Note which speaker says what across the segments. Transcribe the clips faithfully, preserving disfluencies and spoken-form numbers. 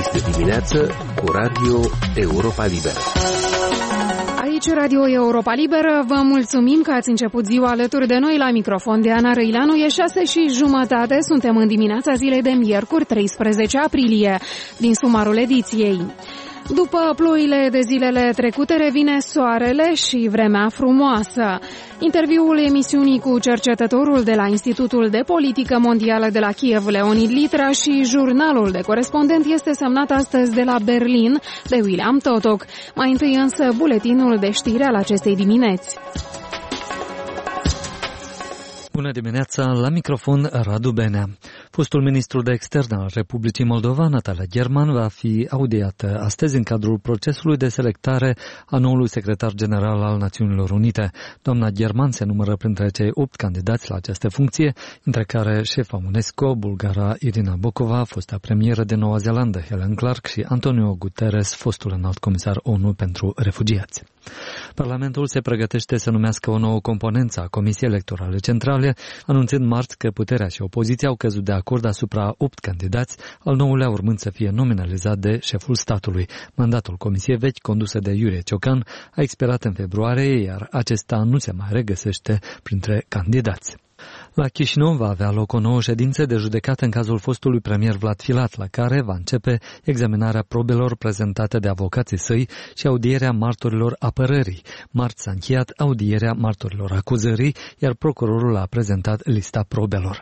Speaker 1: Este dimineață cu Radio Europa Liberă.
Speaker 2: Aici Radio Europa Liberă, vă mulțumim că ați început ziua alături de noi. La microfon de Ana Răileanu, e șase și jumătate, suntem în dimineața zilei de miercuri, treisprezece aprilie, din sumarul ediției. După ploile de zilele trecute revine soarele și vremea frumoasă. Interviul emisiunii cu cercetătorul de la Institutul de Politică Mondială de la Kiev, Leonid Litra, și jurnalul de corespondent este semnat astăzi de la Berlin de William Totok. Mai întâi însă buletinul de știri al acestei dimineți.
Speaker 3: Bună dimineața, la microfon Radu Benea. Fostul ministru de externe al Republicii Moldova, Natalia German, va fi audiată astăzi în cadrul procesului de selectare a noului secretar general al Națiunilor Unite. Doamna German se numără printre cei opt candidați la această funcție, între care șefa UNESCO, bulgara Irina Bokova, fosta premieră de Noua Zeelandă, Helen Clark, și Antonio Guterres, fostul înalt comisar ONU pentru refugiați. Parlamentul se pregătește să numească o nouă componență a Comisiei Electorale Centrale, anunțând marți că puterea și opoziția au căzut de acord asupra opt candidați, al nouălea urmând să fie nominalizat de șeful statului. Mandatul Comisiei vechi, condusă de Iurie Ciocan, a expirat în februarie, iar acesta nu se mai regăsește printre candidați. La Chișinău va avea loc o nouă ședință de judecată în cazul fostului premier Vlad Filat, la care va începe examinarea probelor prezentate de avocații săi și audierea martorilor apărării. Marți s-a încheiat audierea martorilor acuzării, iar procurorul a prezentat lista probelor.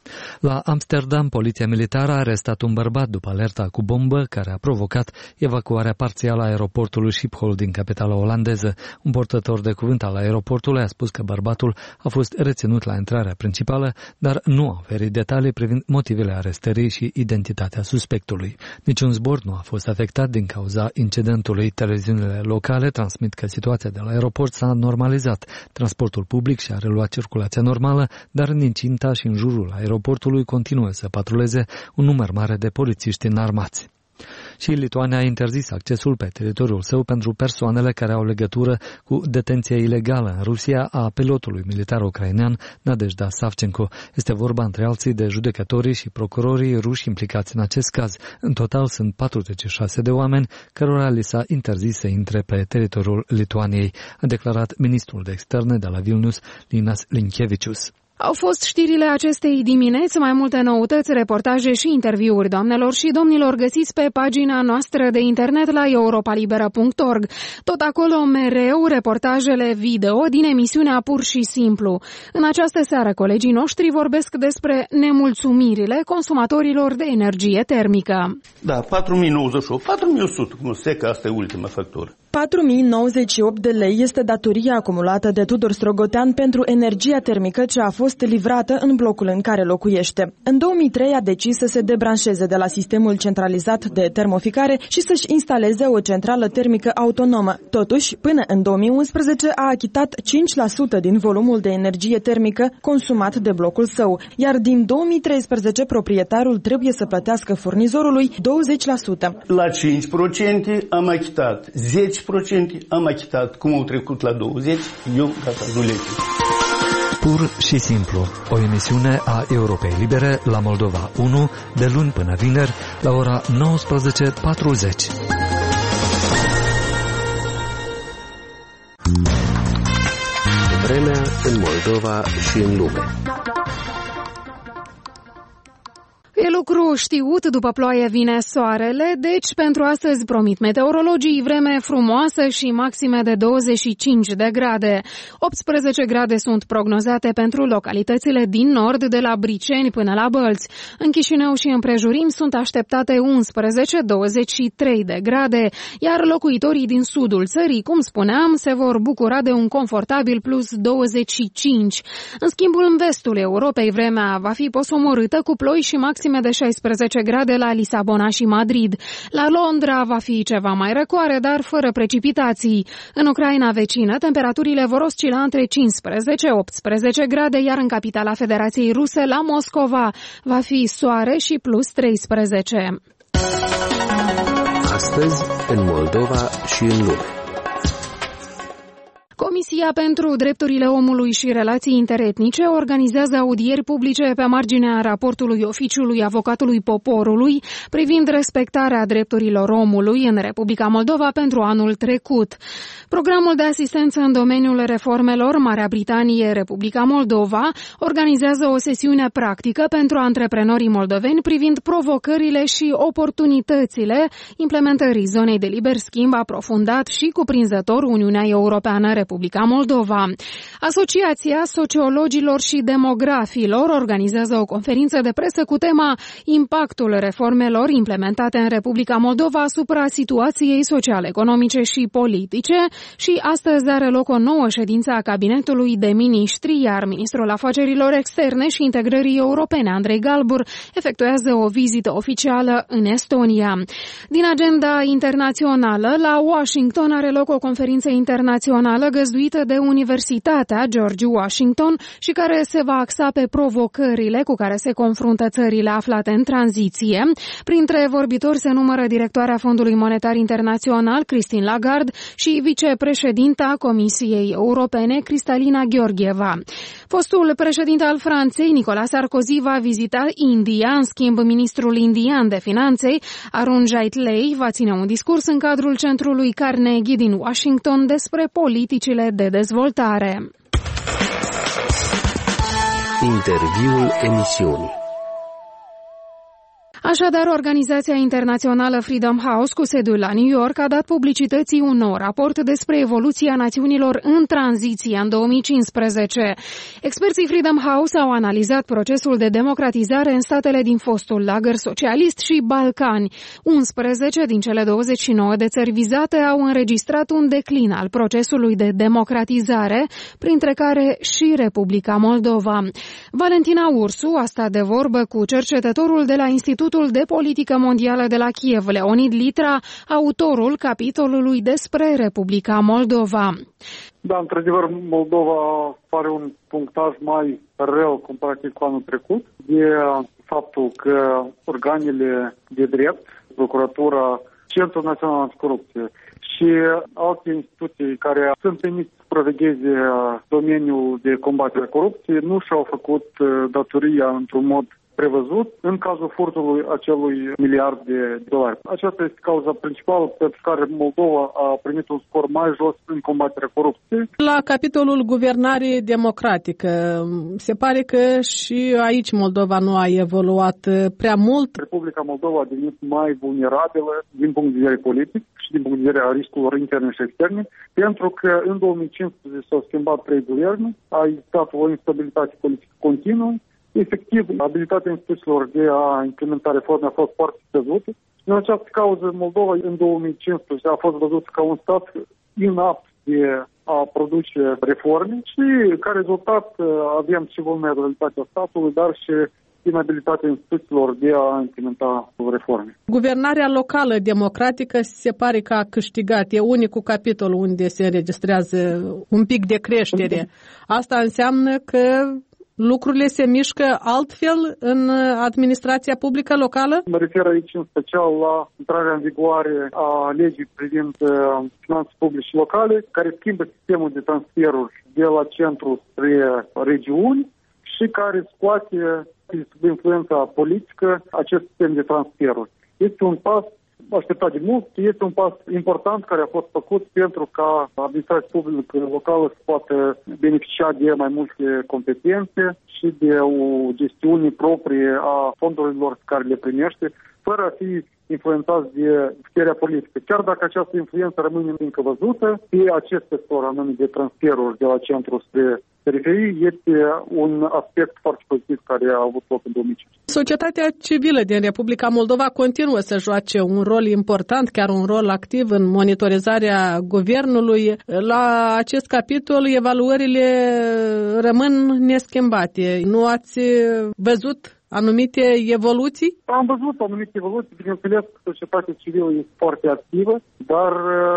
Speaker 3: La Amsterdam, poliția militară a arestat un bărbat după alerta cu bombă care a provocat evacuarea parțială a aeroportului Schiphol din capitala olandeză. Un portător de cuvânt al aeroportului a spus că bărbatul a fost reținut la intrarea principală, dar nu a oferit detalii privind motivele arestării și identitatea suspectului. Niciun zbor nu a fost afectat din cauza incidentului. Televiziunile locale transmit că situația de la aeroport s-a normalizat. Transportul public și-a reluat circulația normală, dar în incinta și în jurul aeroportului Aeroportului continuă să patruleze un număr mare de polițiști înarmați. Și Lituania a interzis accesul pe teritoriul său pentru persoanele care au legătură cu detenția ilegală în Rusia a pilotului militar ucrainean Nadejda Savchenko. Este vorba între alții de judecătorii și procurorii ruși implicați în acest caz. În total sunt patruzeci și șase de oameni cărora li s-a interzis să intre pe teritoriul Lituaniei, a declarat ministrul de externe de la Vilnius, Linas Linkevicius.
Speaker 2: Au fost știrile acestei dimineți, mai multe noutăți, reportaje și interviuri, doamnelor și domnilor, găsiți pe pagina noastră de internet la europalibera punct org. Tot acolo mereu reportajele video din emisiunea Pur și Simplu. În această seară colegii noștri vorbesc despre nemulțumirile consumatorilor de energie termică.
Speaker 4: Da, patru mii nouăzeci și opt, patru mii o sută, cum se că asta e ultima factură.
Speaker 5: patru mii nouăzeci și opt de lei este datoria acumulată de Tudor Strogotean pentru energia termică ce a fost livrată în blocul în care locuiește. În două mii trei a decis să se debranșeze de la sistemul centralizat de termoficare și să-și instaleze o centrală termică autonomă. Totuși, până în două mii unsprezece a achitat cinci la sută din volumul de energie termică consumat de blocul său, iar din două mii treisprezece proprietarul trebuie să plătească furnizorului douăzeci la sută.
Speaker 4: La cinci la sută am achitat, zece la sută am achitat. Cum au trecut la douăzeci la sută, eu gata, nu le
Speaker 3: Pur și Simplu, o emisiune a Europei Libere la Moldova unu, de luni până vineri, la ora nouăsprezece patruzeci.
Speaker 1: Vremea în Moldova și în lume.
Speaker 2: E lucru știut, după ploaie vine soarele, deci pentru astăzi promit meteorologii vreme frumoasă și maxime de douăzeci și cinci de grade. optsprezece grade sunt prognozate pentru localitățile din nord, de la Briceni până la Bălți. În Chișinău și împrejurim sunt așteptate unsprezece douăzeci și trei de grade, iar locuitorii din sudul țării, cum spuneam, se vor bucura de un confortabil plus douăzeci și cinci. În schimb, în vestul Europei vremea va fi posomorâtă cu ploi și maxime de șaisprezece grade la Lisabona și Madrid. La Londra va fi ceva mai răcoare, dar fără precipitații. În Ucraina vecină, temperaturile vor oscila între cincisprezece optsprezece grade, iar în capitala Federației Ruse, la Moscova, va fi soare și plus treisprezece.
Speaker 1: Astăzi, în Moldova și în lume.
Speaker 2: Comisia pentru Drepturile Omului și Relații Interetnice organizează audieri publice pe marginea raportului Oficiului Avocatului Poporului privind respectarea drepturilor omului în Republica Moldova pentru anul trecut. Programul de asistență în domeniul reformelor Marea Britanie, Republica Moldova organizează o sesiune practică pentru antreprenorii moldoveni privind provocările și oportunitățile implementării zonei de liber schimb aprofundat și cuprinzător Uniunea Europeană, Republica Moldova. Asociația Sociologilor și Demografilor organizează o conferință de presă cu tema Impactul reformelor implementate în Republica Moldova asupra situației sociale-economice și politice și astăzi are loc o nouă ședință a Cabinetului de Miniștri, iar Ministrul Afacerilor Externe și Integrării Europene, Andrei Galbur, efectuează o vizită oficială în Estonia. Din agenda internațională, la Washington are loc o conferință internațională găzduită de Universitatea George Washington și care se va axa pe provocările cu care se confruntă țările aflate în tranziție. Printre vorbitori se numără directoarea Fondului Monetar Internațional, Christine Lagarde, și vicepreședinta Comisiei Europene, Kristalina Georgieva. Fostul președinte al Franței, Nicolas Sarkozy, va vizita India. În schimb, ministrul indian de finanțe, Arun Jaitley, va ține un discurs în cadrul centrului Carnegie din Washington despre politicile de dezvoltare.
Speaker 1: Interviul emisiunii.
Speaker 2: Așadar, organizația internațională Freedom House, cu sediul la New York, a dat publicității un nou raport despre evoluția națiunilor în tranziție în două mii cincisprezece. Experții Freedom House au analizat procesul de democratizare în statele din fostul lagăr socialist și Balcani. unsprezece din cele douăzeci și nouă de țări vizate au înregistrat un declin al procesului de democratizare, printre care și Republica Moldova. Valentina Ursu a stat de vorbă cu cercetătorul de la Institutul de Politică Mondială de la Kiev, Leonid Litra, autorul capitolului despre Republica Moldova.
Speaker 6: Da, într-adevăr, Moldova are un punctaj mai rău comparativ cu anul trecut, de faptul că organele de drept, Procuratura, Centrul Național Anticorupție și alte instituții care sunt emite să supravegheze domeniul de combatere a corupției nu și-au făcut datoria într-un mod prevăzut în cazul furtului acelui miliard de dolari. Aceasta este cauza principală pentru care Moldova a primit un scor mai jos în combaterea corupției.
Speaker 7: La capitolul guvernare democratică, se pare că și aici Moldova nu a evoluat prea mult.
Speaker 6: Republica Moldova a devenit mai vulnerabilă din punct de vedere politic și din punct de vedere a riscurilor interne și externe, pentru că în două mii cincisprezece s-au schimbat trei guverne, a existat o instabilitate politică continuă. Efectiv, abilitatea instituțiilor de a implementa reforme a fost foarte scăzută. În această cauză, Moldova în două mii cincisprezece a fost văzut ca un stat inapt de a produce reforme și ca rezultat avem și vulnerabilitatea statului, dar și inabilitatea instituțiilor de a implementa reforme.
Speaker 7: Guvernarea locală democratică se pare că a câștigat. E unicul capitol unde se înregistrează un pic de creștere. Asta înseamnă că lucrurile se mișcă altfel în administrația publică locală?
Speaker 6: Mă refer aici în special la intrarea în vigoare a legii privind finanțe publice locale, care schimbă sistemul de transferuri de la centru spre regiuni și care scoate sub influența politică acest sistem de transferuri. Este un pas așteptat de mult, este un pas important care a fost făcut pentru ca administrația publică locală să poată beneficia de mai multe competențe și de o gestiune proprie a fondurilor care le primește, fără a fi influențați de puterea politică. Chiar dacă această influență rămâne încă văzută, pe acest sector anume de transferuri de la centru spre periferie este un aspect foarte pozitiv care a avut loc în două mii cincisprezece.
Speaker 7: Societatea civilă din Republica Moldova continuă să joace un rol important, chiar un rol activ în monitorizarea guvernului. La acest capitol, evaluările rămân neschimbate. Nu ați văzut anumite evoluții?
Speaker 6: Am văzut anumite evoluții, bineînțeles că societatea civilă este foarte activă, dar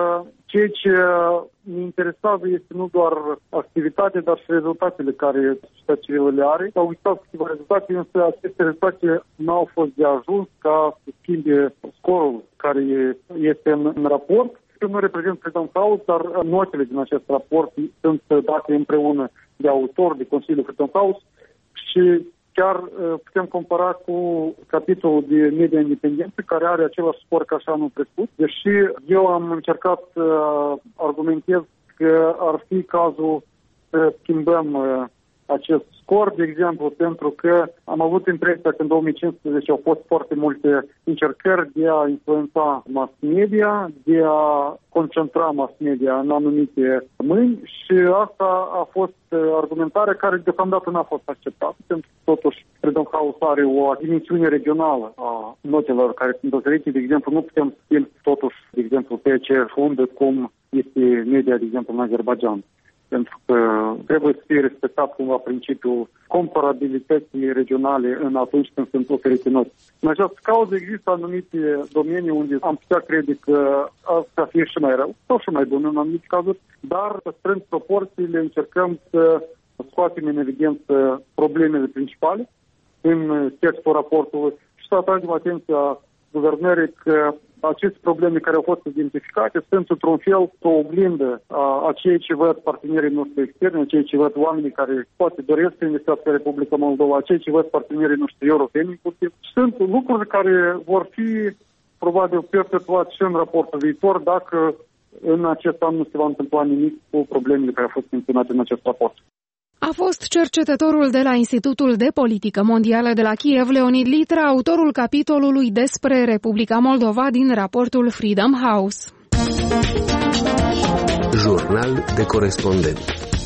Speaker 6: ceea ce ne interesează este nu doar activitatea, dar și rezultatele care societatea civilă le are. Au existat câteva rezultate, însă aceste rezultate nu au fost de ajuns ca să schimbe scorul care este în, în raport. eu nu reprezint Freedom House, dar notele din acest raport sunt date împreună de autor, de Consiliul Freedom House și chiar putem compara cu capitolul de media independență, care are același scor ca și anul trecut, deși eu am încercat să argumentez că ar fi cazul să schimbăm acest scor, de exemplu, pentru că am avut impresia că în două mii cincisprezece au fost foarte multe încercări de a influența mass media, de a concentra mass media în anumite mâini și asta a fost argumentarea care deocamdată n-a fost acceptată, pentru că totuși Freedom House are o dimensiune regională a notelor care sunt oferite. De exemplu, nu putem schimbi totuși, de exemplu, pe aceeași undă cum este media, de exemplu, în Azerbaijan. Pentru că trebuie să fie respectat cumva principiul comparabilității regionale în atunci când sunt oferite note. În această cauză există anumite domenii unde am putea crede că asta fie și mai rău sau și mai bun în anumite cazuri, dar păstrând proporțiile încercăm să scoatem în evidență problemele principale în textul raportului și să atragem atenția guvernării că aceste probleme care au fost identificate sunt într-un fel o oglindă a, a ceea ce văd partenerii noștri externi, a ceea ce văd oamenii care poate doresc să investească în Republica Moldova, a ceea ce văd partenerii noștri europeni inclusiv. Sunt lucruri care vor fi probabil perpetuate și în raportul viitor dacă în acest an nu se va întâmpla nimic cu problemele care au fost menționate în acest raport.
Speaker 2: A fost cercetătorul de la Institutul de Politică Mondială de la Kiev, Leonid Litra, autorul capitolului despre Republica Moldova din raportul Freedom House.
Speaker 1: Jurnal de corespondent.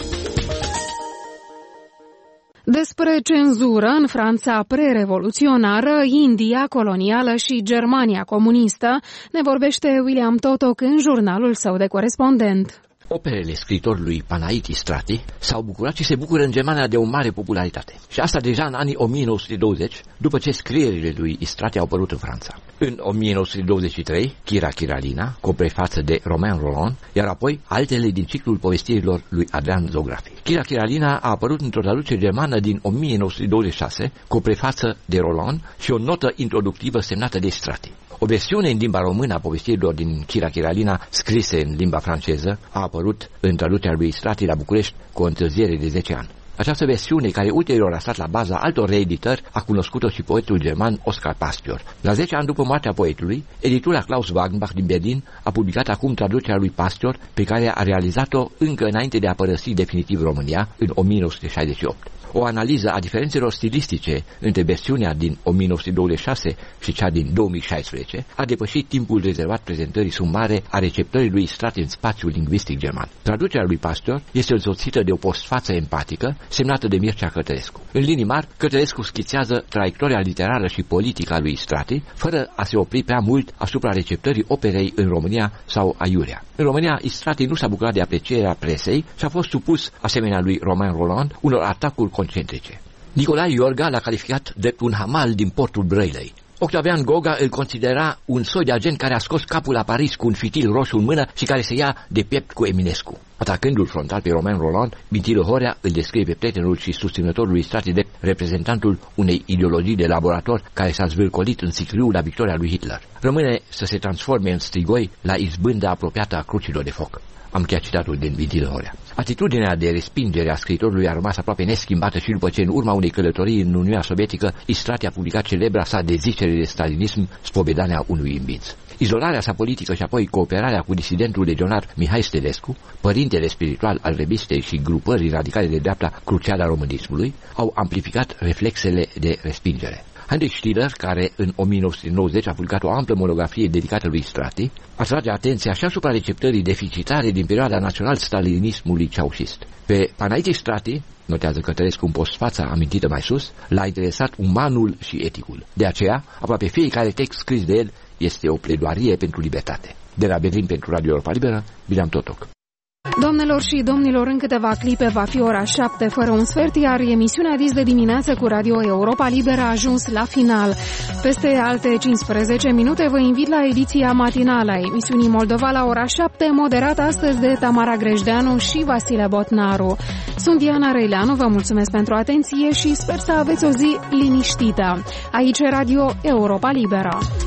Speaker 2: Despre cenzură în Franța pre-revoluționară, India colonială și Germania comunistă ne vorbește William Totoc în jurnalul său de corespondent.
Speaker 8: Operele scriitorului Panaiti Strati s-au bucurat și se bucură în Germania de o mare popularitate. Și asta deja în anii o mie nouă sute douăzeci, după ce scrierile lui Strati au apărut în Franța. În o mie nouă sute douăzeci și trei, Chira Chiralina, cu o prefață de Romain Rolland, iar apoi altele din ciclul povestirilor lui Adrian Zografi. Chira Chiralina a apărut într-o traducere germană din o mie nouă sute douăzeci și șase, cu o prefață de Rolland și o notă introductivă semnată de Strati. O versiune în limba română a povestirilor din Chira Chiralina, scrise în limba franceză, a apărut în traducerea lui Strati la București cu o întârziere de zece ani. Această versiune, care ulterior a stat la baza altor reeditări, a cunoscut-o și poetul german Oscar Pastior. La zece ani după moartea poetului, editura Klaus Wagenbach din Berlin a publicat acum traducerea lui Pastior, pe care a realizat-o încă înainte de a părăsi definitiv România, în o mie nouă sute șaizeci și opt. O analiză a diferențelor stilistice între versiunea din o mie nouă sute douăzeci și șase și cea din două mii șaisprezece a depășit timpul rezervat prezentării sumare a receptării lui Strati în spațiul lingvistic german. Traducerea lui Pastor este însoțită de o postfață empatică semnată de Mircea Cătărescu. În linii mari, Cătărescu schițează traiectoria literară și politică a lui Strati, fără a se opri prea mult asupra receptării operei în România sau aiurea. În România, Strati nu s-a bucurat de aprecierea presei și a fost supus, asemenea lui Romain Rolland, unor atacuri concentrice. Nicolae Iorga l-a calificat de un hamal din portul Brăilei. Octavian Goga îl considera un soi de agent care a scos capul la Paris cu un fitil roșu în mână și care se ia de piept cu Eminescu. Atacându-l frontal pe Romain Rolland, Bintilă Horea îl descrie pe prietenul și susținătorul lui Strati de reprezentantul unei ideologii de laborator care s-a zvârcolit în sicriu la victoria lui Hitler. Rămâne să se transforme în strigoi la izbânda apropiată a crucilor de foc. Am chiar citatul din Bintilă Horea. Atitudinea de respingere a scriitorului a rămas aproape neschimbată și după ce, în urma unei călătorii în Uniunea Sovietică, Strati a publicat celebra sa dezicere de stalinism, Spovedania unui imbinț. Izolarea sa politică și apoi cooperarea cu disidentul legionar Mihai Stelescu, părintele spiritual al revistei și grupării radicale de dreapta Cruciada Românismului, au amplificat reflexele de respingere. Heinrich Stiller, care în o mie nouă sute nouăzeci a publicat o amplă monografie dedicată lui Strati, atrage atenția și asupra receptării deficitare din perioada național-stalinismului ceaușist. Pe Panaiti Strati, notează Cătărescu în postfața amintită mai sus, l-a interesat umanul și eticul. De aceea, aproape fiecare text scris de el este o pledoarie pentru libertate. De la Berlin pentru Radio Europa Liberă, William Totoc.
Speaker 2: Doamnelor și domnilor, în câteva clipe va fi ora șapte fără un sfert, iar emisiunea Dis de dimineață cu Radio Europa Liberă a ajuns la final. Peste alte cincisprezece minute vă invit la ediția matinală a emisiunii Moldova la ora șapte, moderată astăzi de Tamara Grejdeanu și Vasile Botnaru. Sunt Diana Reileanu, vă mulțumesc pentru atenție și sper să aveți o zi liniștită. Aici Radio Europa Liberă.